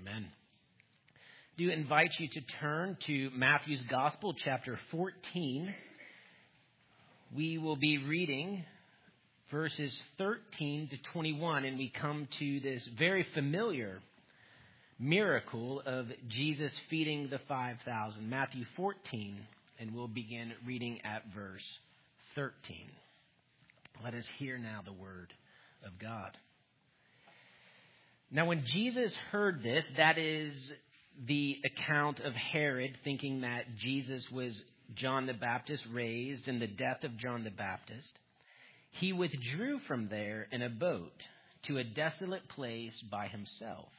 Amen. I do invite you to turn to Matthew's Gospel, chapter 14. We will be reading verses 13 to 21, and we come to this very familiar miracle of Jesus feeding the 5,000. Matthew 14, and we'll begin reading at verse 13. Let us hear now the word of God. Now, when Jesus heard this, that is the account of Herod thinking that Jesus was John the Baptist raised in the death of John the Baptist, he withdrew from there in a boat to a desolate place by himself.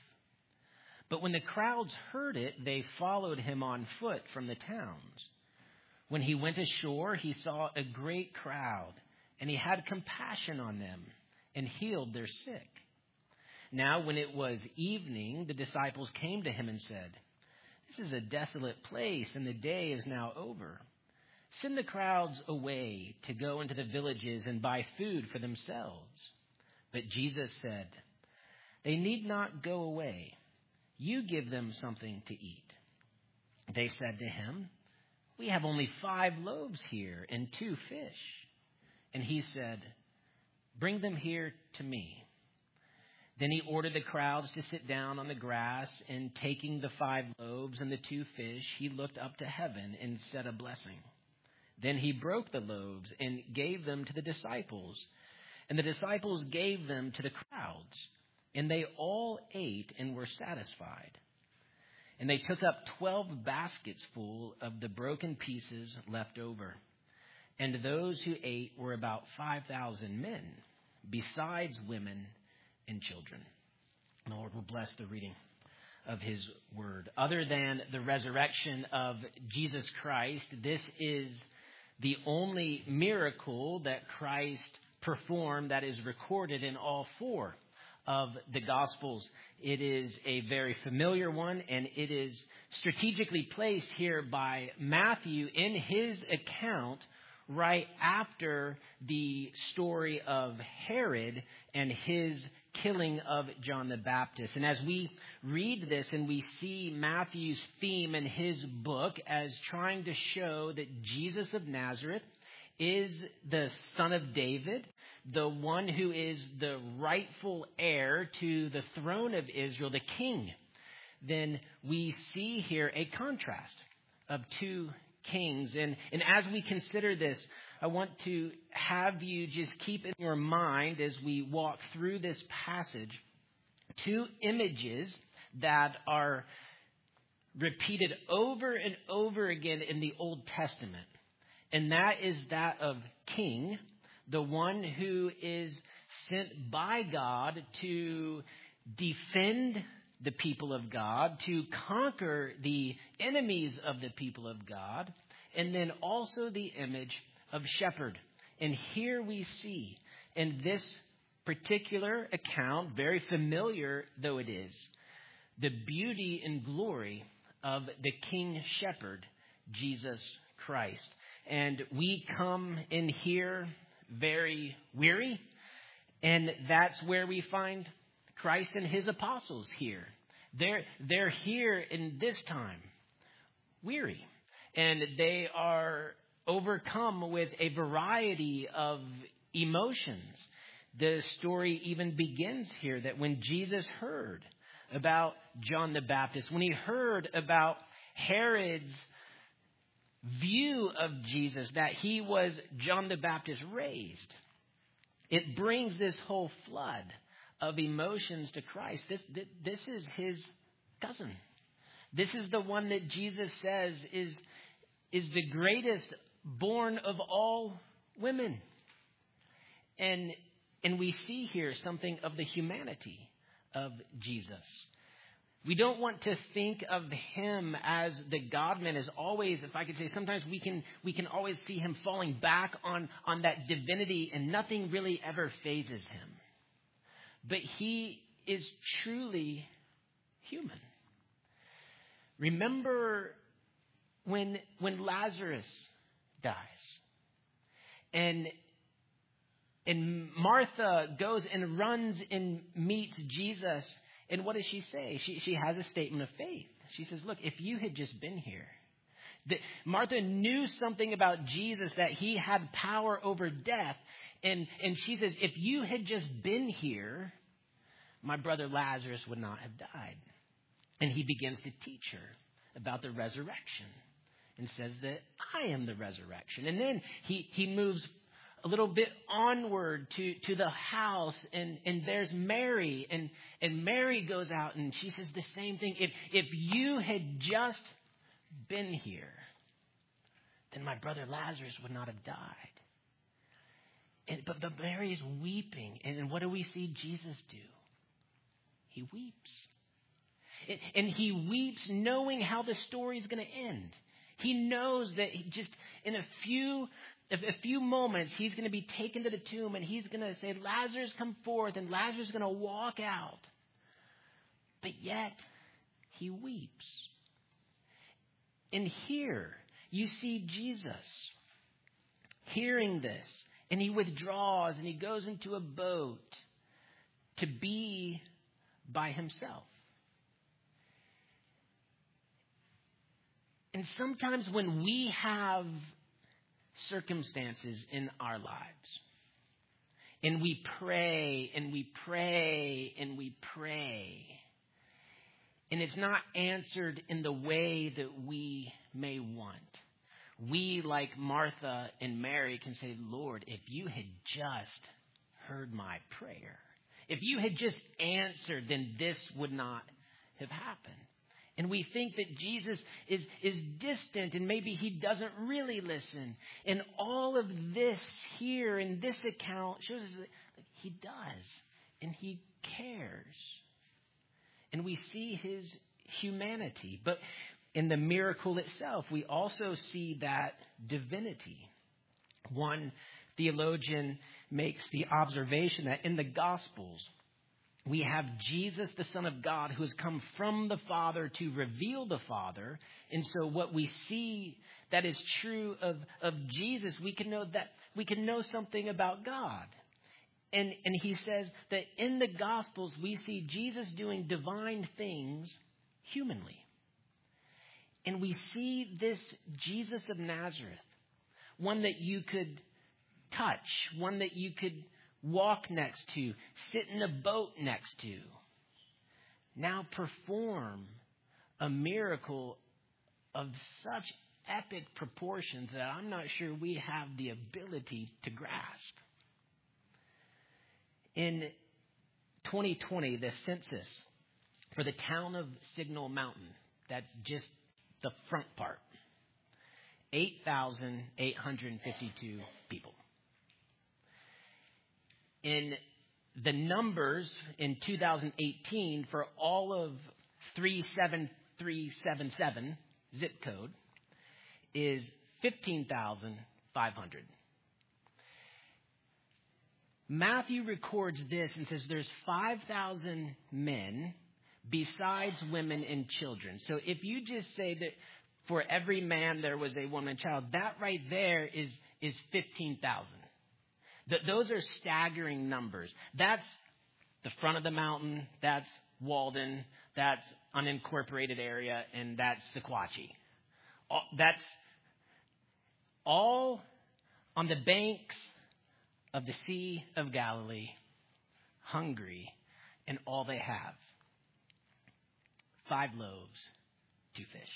But when the crowds heard it, they followed him on foot from the towns. When he went ashore, he saw a great crowd, and he had compassion on them and healed their sick. Now, when it was evening, the disciples came to him and said, "This is a desolate place, and the day is now over. Send the crowds away to go into the villages and buy food for themselves." But Jesus said, "They need not go away. You give them something to eat." They said to him, "We have only 5 loaves here and 2 fish." And he said, "Bring them here to me." Then he ordered the crowds to sit down on the grass, and taking the 5 loaves and the 2 fish, he looked up to heaven and said a blessing. Then he broke the loaves and gave them to the disciples, and the disciples gave them to the crowds, and they all ate and were satisfied. And they took up 12 baskets full of the broken pieces left over. And those who ate were about 5,000 men, besides women and children. The Lord will bless the reading of his word. Other than the resurrection of Jesus Christ, this is the only miracle that Christ performed that is recorded in all 4 of the Gospels. It is a very familiar one, and it is strategically placed here by Matthew in his account right after the story of Herod and his killing of John the Baptist. And as we read this and we see Matthew's theme in his book as trying to show that Jesus of Nazareth is the son of David, the one who is the rightful heir to the throne of Israel, the king, then we see here a contrast of 2 kings. And as we consider this, I want to have you just keep in your mind as we walk through this passage 2 images that are repeated over and over again in the Old Testament. And that is that of king, the one who is sent by God to defend the people of God, to conquer the enemies of the people of God, and then also the image of shepherd. And here we see in this particular account, very familiar though it is, the beauty and glory of the King Shepherd, Jesus Christ. And we come in here very weary, and that's where we find Christ and his apostles here. They're here in this time, weary, and they are overcome with a variety of emotions. The story even begins here that when Jesus heard about John the Baptist, when he heard about Herod's view of Jesus, that he was John the Baptist raised, it brings this whole flood of emotions to Christ. This is his cousin. This is the one that Jesus says is the greatest born of all women. And we see here something of the humanity of Jesus. We don't want to think of him as the God-man as always, if I could say, sometimes we can always see him falling back on that divinity, and nothing really ever phases him. But he is truly human. Remember when Lazarus dies, and Martha goes and runs and meets Jesus, And what does she say? She has a statement of faith. She says, look, if you had just been here. Martha knew something about Jesus, that he had power over death. And she says, if you had just been here, my brother Lazarus would not have died. And he begins to teach her about the resurrection and says that I am the resurrection. And then he moves a little bit onward to the house, and there's Mary, and Mary goes out and she says the same thing. If you had just been here, then my brother Lazarus would not have died. But Mary is weeping, and what do we see Jesus do? He weeps. And he weeps knowing how the story is going to end. He knows that just in a few moments, he's going to be taken to the tomb, and he's going to say, Lazarus, come forth, and Lazarus is going to walk out. But yet, he weeps. And here, you see Jesus hearing this, and he withdraws, and he goes into a boat to be by himself. And sometimes when we have circumstances in our lives, and we pray, and we pray, and we pray, and it's not answered in the way that we may want, we, like Martha and Mary, can say, Lord, if you had just heard my prayer, if you had just answered, then this would not have happened. And we think that Jesus is distant, and maybe he doesn't really listen. And all of this here in this account shows us that he does, and he cares. And we see his humanity. But in the miracle itself, we also see that divinity. One theologian makes the observation that in the Gospels, we have Jesus, the Son of God, who has come from the Father to reveal the Father. And so what we see that is true of Jesus, we can know something about God. And he says that in the Gospels, we see Jesus doing divine things humanly. And we see this Jesus of Nazareth, one that you could touch, one that you could walk next to, sit in a boat next to, now perform a miracle of such epic proportions that I'm not sure we have the ability to grasp. In 2020, the census for the town of Signal Mountain, that's just the front part, 8,852 people. In the numbers in 2018 for all of 37377 zip code is 15,500. Matthew records this and says there's 5,000 men besides women and children. So if you just say that for every man there was a woman and child, that right there is 15,000. Those are staggering numbers. That's the front of the mountain. That's Walden. That's unincorporated area. And that's Sequatchie. That's all on the banks of the Sea of Galilee, hungry, and all they have, 5 loaves, 2 fish.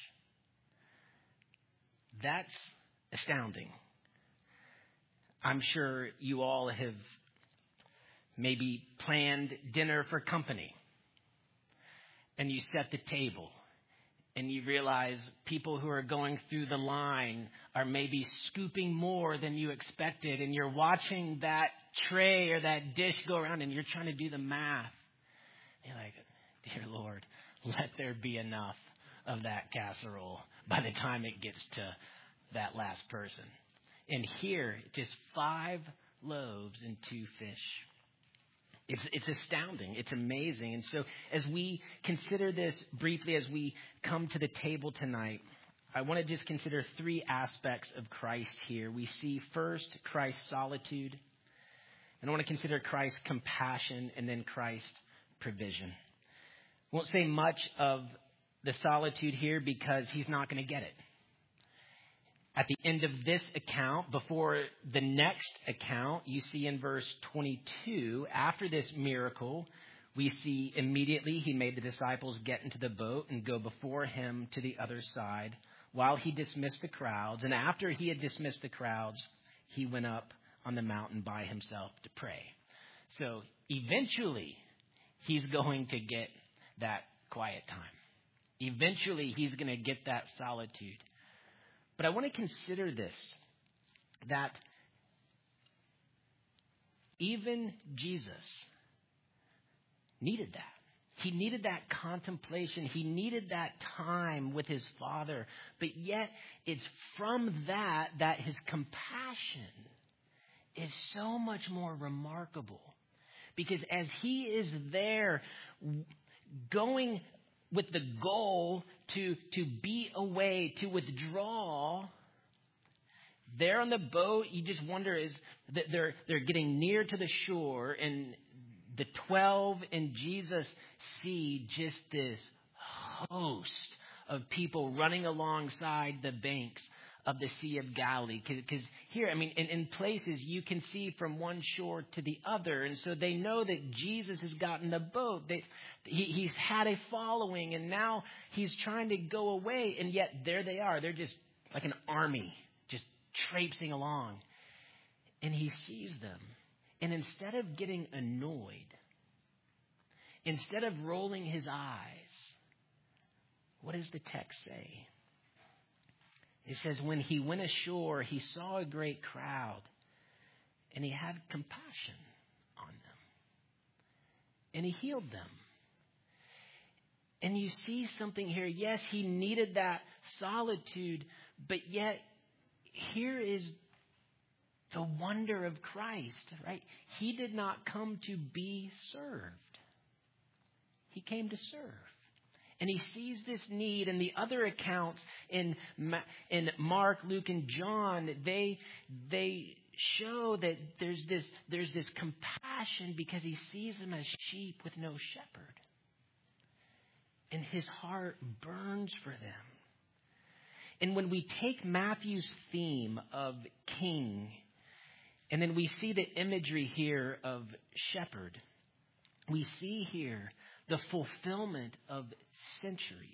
That's astounding. I'm sure you all have maybe planned dinner for company, and you set the table, and you realize people who are going through the line are maybe scooping more than you expected, and you're watching that tray or that dish go around, and you're trying to do the math. You're like, dear Lord, let there be enough of that casserole by the time it gets to that last person. And here, just 5 loaves and 2 fish. It's astounding. It's amazing. And so as we consider this briefly, as we come to the table tonight, I want to just consider 3 aspects of Christ here. We see first Christ's solitude. And I want to consider Christ's compassion and then Christ's provision. Won't say much of the solitude here because he's not going to get it. At the end of this account, before the next account, you see in verse 22, after this miracle, we see immediately he made the disciples get into the boat and go before him to the other side while he dismissed the crowds. And after he had dismissed the crowds, he went up on the mountain by himself to pray. So eventually, he's going to get that quiet time. Eventually, he's going to get that solitude. But I want to consider this, that even Jesus needed that. He needed that contemplation. He needed that time with his Father. But yet, it's from that his compassion is so much more remarkable. Because as he is there going with the goal to be away, to withdraw, there on the boat, you just wonder is that they're getting near to the shore, and the 12 and Jesus see just this host of people running alongside the banks of the Sea of Galilee. Because here, in places you can see from one shore to the other. And so they know that Jesus has gotten the boat. He's had a following, and now he's trying to go away. And yet there they are. They're just like an army, just traipsing along. And he sees them. And instead of getting annoyed, instead of rolling his eyes, what does the text say? It says, when he went ashore, he saw a great crowd, and he had compassion on them. And he healed them. And you see something here. Yes, he needed that solitude, but yet here is the wonder of Christ, right? He did not come to be served. He came to serve. And he sees this need. And the other accounts in Mark, Luke, and John, they show that there's this compassion because he sees them as sheep with no shepherd. And his heart burns for them. And when we take Matthew's theme of king, and then we see the imagery here of shepherd, we see here the fulfillment of centuries.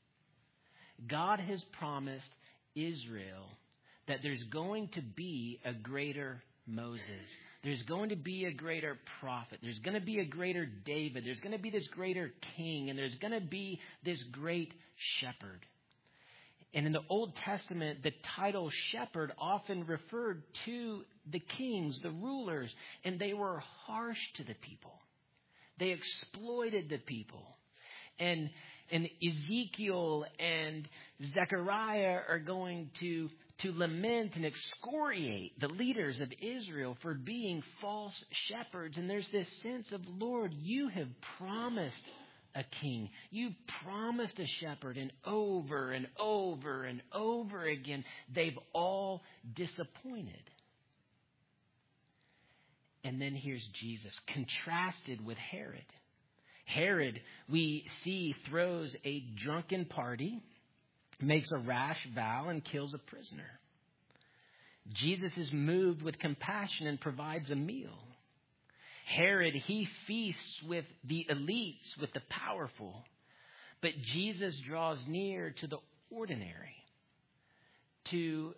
God has promised Israel that there's going to be a greater Moses. There's going to be a greater prophet. There's going to be a greater David. There's going to be this greater king. And there's going to be this great shepherd. And in the Old Testament, the title shepherd often referred to the kings, the rulers. And they were harsh to the people. They exploited the people. And Ezekiel and Zechariah are going to lament and excoriate the leaders of Israel for being false shepherds. And there's this sense of, Lord, you have promised a king. You've promised a shepherd. And over and over and over again, they've all disappointed. And then here's Jesus, contrasted with Herod. Herod, we see, throws a drunken party, makes a rash vow, and kills a prisoner. Jesus is moved with compassion and provides a meal. Herod, he feasts with the elites, with the powerful. But Jesus draws near to the ordinary, to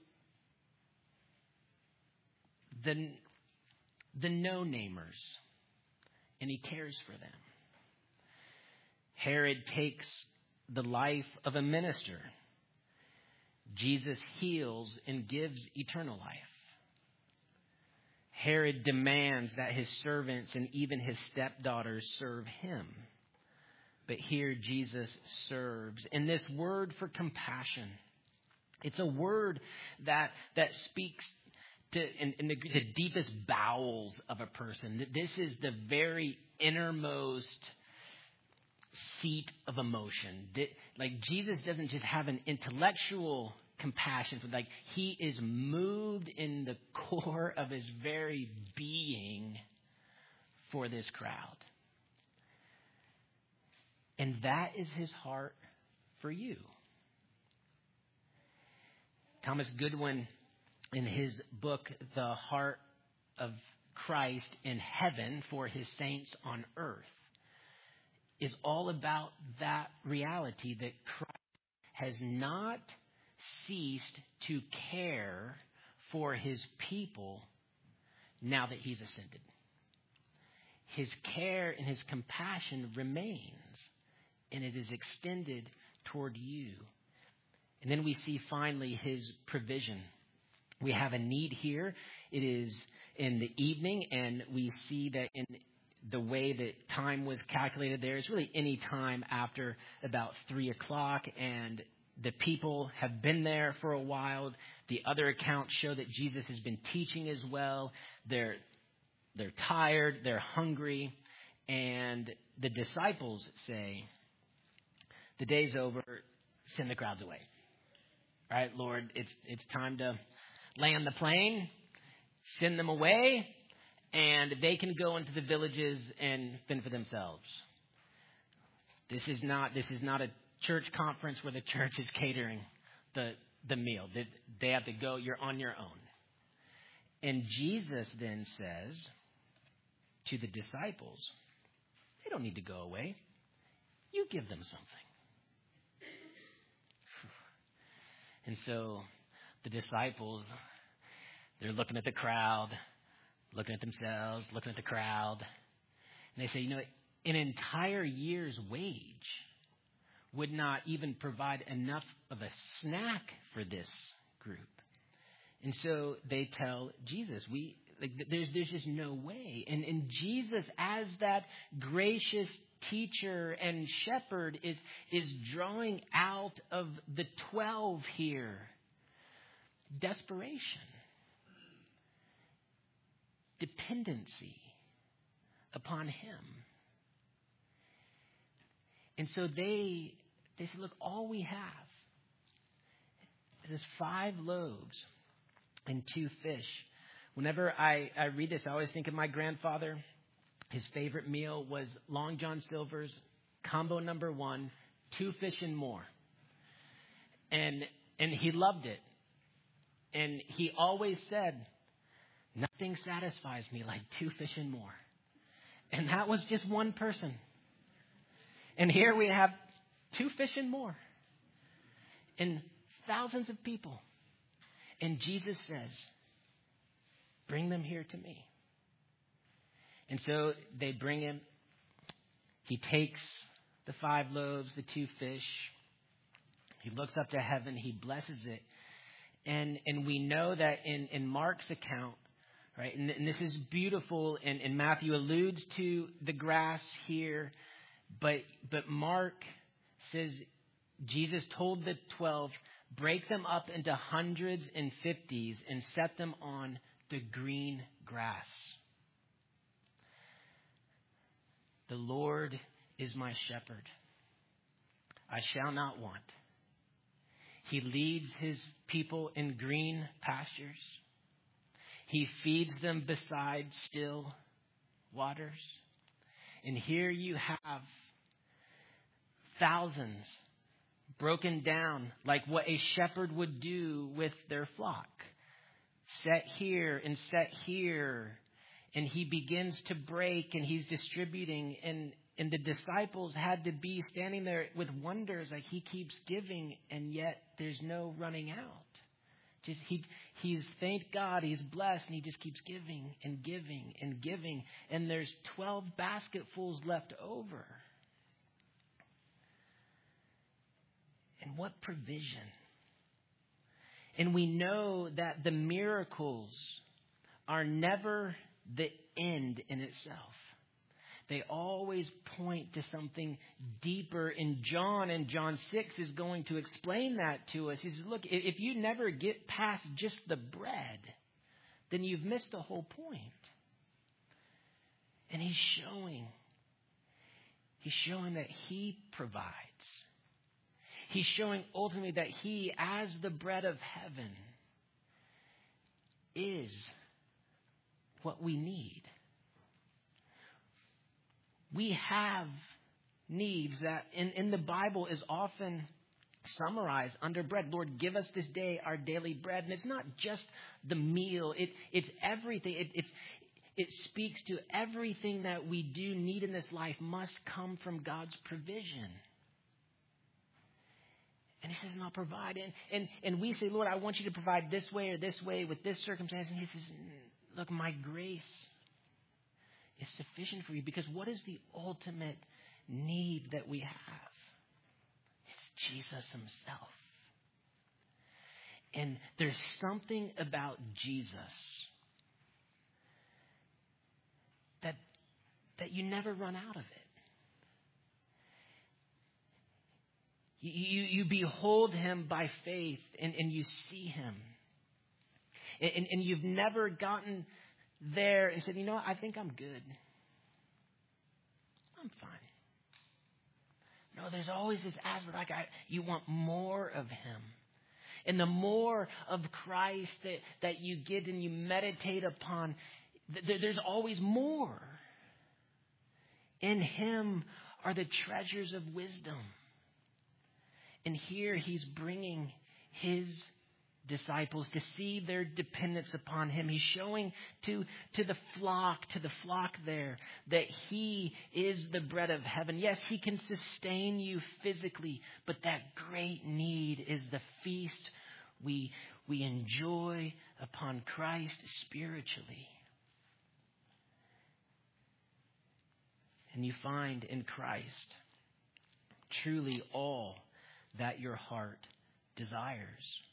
the no-namers, and he cares for them. Herod takes the life of a minister. Jesus heals and gives eternal life. Herod demands that his servants and even his stepdaughters serve him. But here Jesus serves. And this word for compassion, it's a word that speaks to in the deepest bowels of a person. This is the very innermost seat of emotion. Like, Jesus doesn't just have an intellectual compassion, but like, he is moved in the core of his very being for this crowd. And that is his heart for you. Thomas Goodwin, in his book, The Heart of Christ in Heaven for His Saints on Earth, is all about that reality that Christ has not ceased to care for his people now that he's ascended. His care and his compassion remains, and it is extended toward you. And then we see finally his provision. We have a need here. It is in the evening, and we see that in the way that time was calculated there is really any time after about 3 o'clock, and the people have been there for a while. The other accounts show that Jesus has been teaching as well. They're tired, they're hungry, and the disciples say, the day's over, send the crowds away. All right, Lord, it's time to land the plane, send them away, and they can go into the villages and fend for themselves. This is not a church conference where the church is catering the meal. They have to go, you're on your own. And Jesus then says to the disciples, they don't need to go away. You give them something. And so the disciples, they're looking at the crowd, looking at themselves, looking at the crowd. And they say, an entire year's wage would not even provide enough of a snack for this group. And so they tell Jesus, there's just no way. And Jesus, as that gracious teacher and shepherd, is drawing out of the 12 here desperation, dependency upon him. And so they said, look, all we have is 5 loaves and 2 fish. Whenever I read this, I always think of my grandfather. His favorite meal was Long John Silver's combo number 1, 2 fish and more. And he loved it. And he always said, nothing satisfies me like 2 fish and more. And that was just one person. And here we have 2 fish and more. And thousands of people. And Jesus says, bring them here to me. And so they bring him. He takes the 5 loaves, the 2 fish. He looks up to heaven. He blesses it. And we know that in Mark's account, right, and this is beautiful, and Matthew alludes to the grass here, but Mark says Jesus told the 12, break them up into hundreds and 50s and set them on the green grass. The Lord is my shepherd. I shall not want. He leads his people in green pastures. He feeds them beside still waters. And here you have thousands broken down like what a shepherd would do with their flock. Set here and set here. And he begins to break and he's distributing. And the disciples had to be standing there with wonders, like he keeps giving and yet there's no running out. Just he's thanked God, he's blessed, and he just keeps giving and giving and giving. And there's 12 basketfuls left over. And what provision. And we know that the miracles are never the end in itself. They always point to something deeper. And John 6 is going to explain that to us. He says, look, if you never get past just the bread, then you've missed the whole point. And he's showing that he provides. He's showing ultimately that he, as the bread of heaven, is what we need. We have needs that in the Bible is often summarized under bread. Lord, give us this day our daily bread. And it's not just the meal. It's everything. It speaks to everything that we do need in this life must come from God's provision. And he says, and I'll provide. And we say, Lord, I want you to provide this way or this way with this circumstance. And he says, look, my grace is sufficient for you. Because what is the ultimate need that we have? It's Jesus himself. And there's something about Jesus that you never run out of it. You behold him by faith and you see him. And you've never gotten there and said, you know what, I think I'm good. I'm fine. No, there's always this aspect like you want more of him. And the more of Christ that you get and you meditate upon, there's always more. In him are the treasures of wisdom. And here he's bringing his disciples to see their dependence upon him. He's showing to the flock there that he is the bread of heaven. Yes, he can sustain you physically, but that great need is the feast we enjoy upon Christ spiritually. And you find in Christ truly all that your heart desires.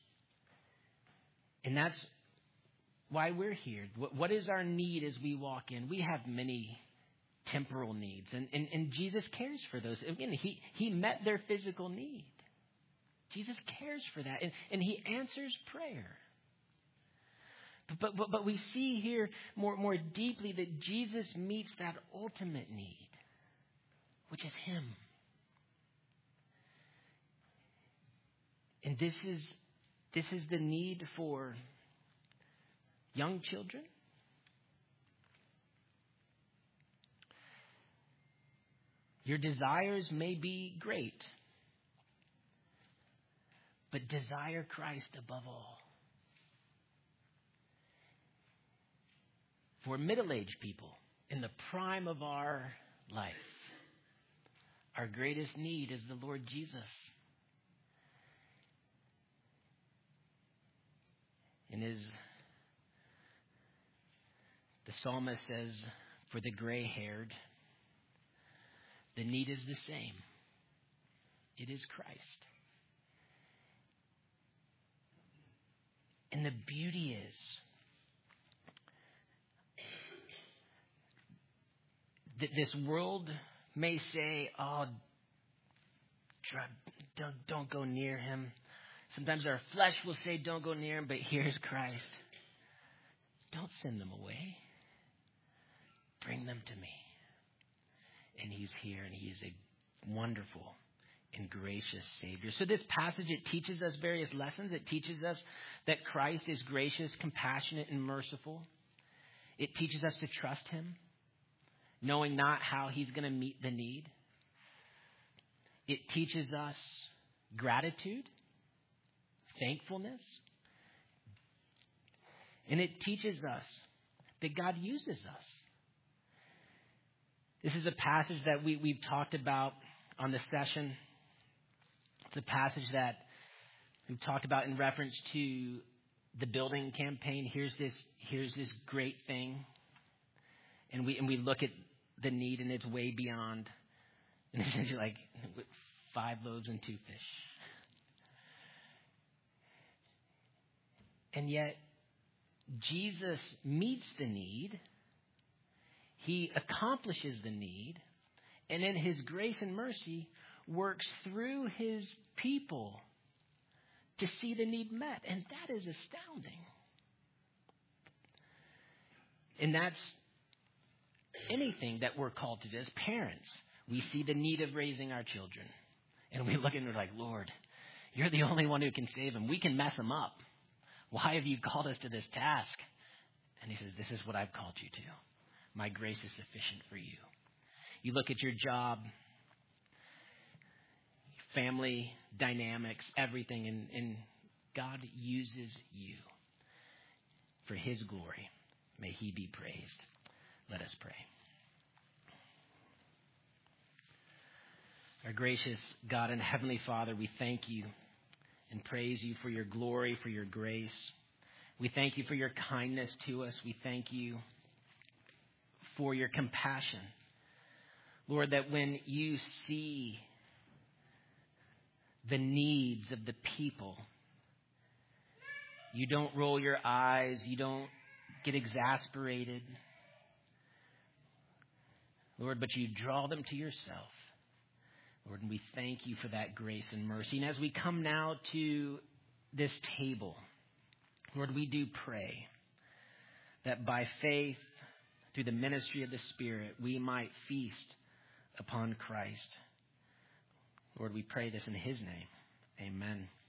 And that's why we're here. What is our need as we walk in? We have many temporal needs. And Jesus cares for those. Again, he met their physical need. Jesus cares for that. And he answers prayer. But we see here more deeply that Jesus meets that ultimate need, which is him. And this is the need for young children. Your desires may be great, but desire Christ above all. For middle-aged people, in the prime of our life, our greatest need is the Lord Jesus. And the psalmist says, for the gray-haired, the need is the same. It is Christ. And the beauty is that this world may say, oh, don't go near him. Sometimes our flesh will say, don't go near him, but here's Christ. Don't send them away. Bring them to me. And he's here, and he is a wonderful and gracious Savior. So this passage, it teaches us various lessons. It teaches us that Christ is gracious, compassionate, and merciful. It teaches us to trust him, knowing not how he's going to meet the need. It teaches us gratitude, thankfulness. And it teaches us that God uses us. This is a passage that we've talked about on the session. It's a passage that we've talked about in reference to the building campaign. Here's this great thing. And we look at the need, and it's way beyond, and essentially like 5 loaves and 2 fish. And yet, Jesus meets the need. He accomplishes the need. And in his grace and mercy, works through his people to see the need met. And that is astounding. And that's anything that we're called to do as parents. We see the need of raising our children. And we look and we're like, Lord, you're the only one who can save them. We can mess them up. Why have you called us to this task? And he says, this is what I've called you to. My grace is sufficient for you. You look at your job, family dynamics, everything. And God uses you for his glory. May he be praised. Let us pray. Our gracious God and Heavenly Father, we thank you and praise you for your glory, for your grace. We thank you for your kindness to us. We thank you for your compassion. Lord, that when you see the needs of the people, you don't roll your eyes, you don't get exasperated, Lord, but you draw them to yourself. Lord, and we thank you for that grace and mercy. And as we come now to this table, Lord, we do pray that by faith, through the ministry of the Spirit, we might feast upon Christ. Lord, we pray this in his name. Amen.